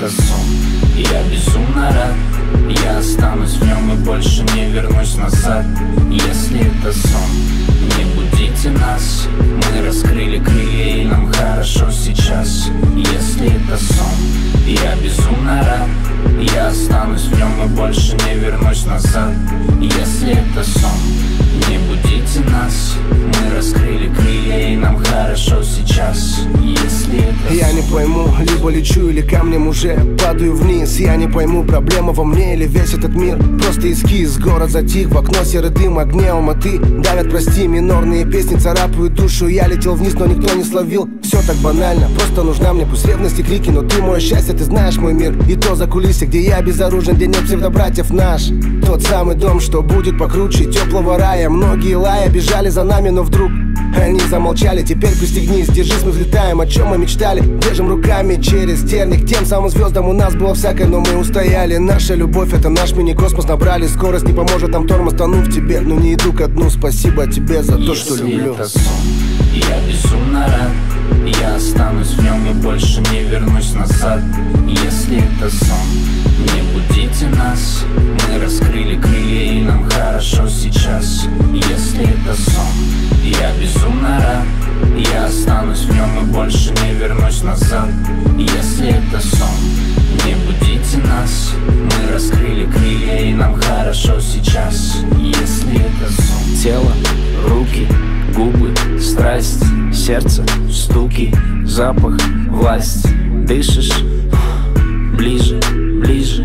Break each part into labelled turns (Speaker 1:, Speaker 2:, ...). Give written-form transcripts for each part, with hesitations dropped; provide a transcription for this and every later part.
Speaker 1: это сон, я безумно рад. Я останусь в нем и больше не вернусь назад. Если это сон, не будите нас. Мы раскрыли крылья и нам хорошо сейчас. Если это сон, я безумно рад. Я останусь в нем и больше не вернусь назад. Если это сон, не будите нас. Мы раскрыли крылья и нам хорошо сейчас. Если это
Speaker 2: я не пойму, либо лечу или камнем уже падаю вниз. Я не пойму, проблема во мне или весь этот мир просто эскиз. Город затих, в окно серый дым, огни Алматы давят, прости, минорные песни царапают душу. Я летел вниз, но никто не словил. Все так банально, просто нужна мне пусть ревность и крики. Но ты мое счастье, ты знаешь мой мир. И то за кулисы, где я безоружен, где нет псевдобратьев наш. Тот самый дом, что будет покруче теплого рая. Многие лая бежали за нами, но вдруг они замолчали. Теперь пристегнись, держись, мы взлетаем. О чем мы мечтали, держим руками через терник. Тем самым звездам у нас было всякое, но мы устояли. Наша любовь, это наш мини-космос. Набрали скорость, не поможет нам тормоз, тону в тебе. Но не иду ко дну, спасибо тебе за то, что люблю.
Speaker 1: Это сон, я безумно рад. Я останусь в нем и больше не вернусь назад. Если это сон, не будите нас. Мы раскрыли крылья и нам хорошо сейчас. Если это сон, я безумно рад. Я останусь в нем и больше не вернусь назад. Если это сон, не будите нас. Мы раскрыли крылья и нам хорошо сейчас. Если это сон.
Speaker 3: Тело, руки, губы, страсть, сердце, стуки, запах, власть. Дышишь ближе, ближе.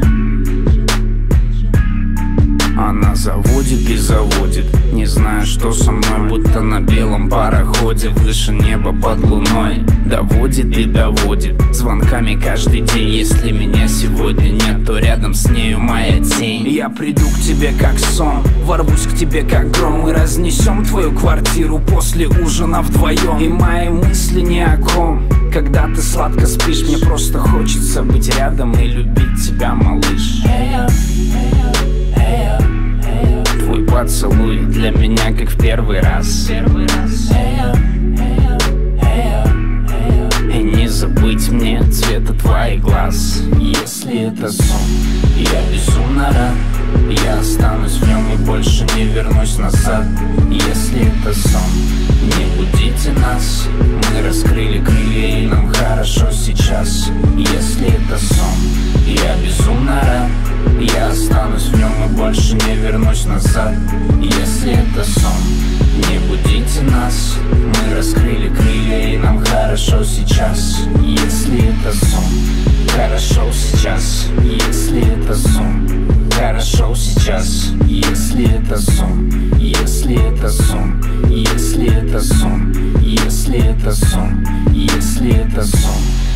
Speaker 3: Она заводит и заводит, не знаю, что со мной, будто на белом пароходе выше неба под луной. Доводит и доводит звонками каждый день. Если меня сегодня нет, то рядом с нею моя тень. Я приду к тебе как сон, ворвусь к тебе как гром. И разнесем твою квартиру после ужина вдвоем. И мои мысли ни о ком. Когда ты сладко спишь, мне просто хочется быть рядом и любить тебя, малыш. Твой поцелуй для меня как в первый раз. И не забыть мне цвета твоих глаз.
Speaker 1: Если это сон, я безумно рад. Я останусь в нем и больше не вернусь назад. Если это сон, не будите нас. Мы раскрыли крылья и нам хорошо сейчас. Если это сон, я безумно рад. Я останусь в нем и больше не вернусь назад. Если это сон, не будите нас. Мы раскрыли крылья и нам хорошо сейчас. Если это сон, хорошо сейчас. Если это сон, хорошо сейчас. Если это сон, если это сон, если это сон, если это сон, если это сон.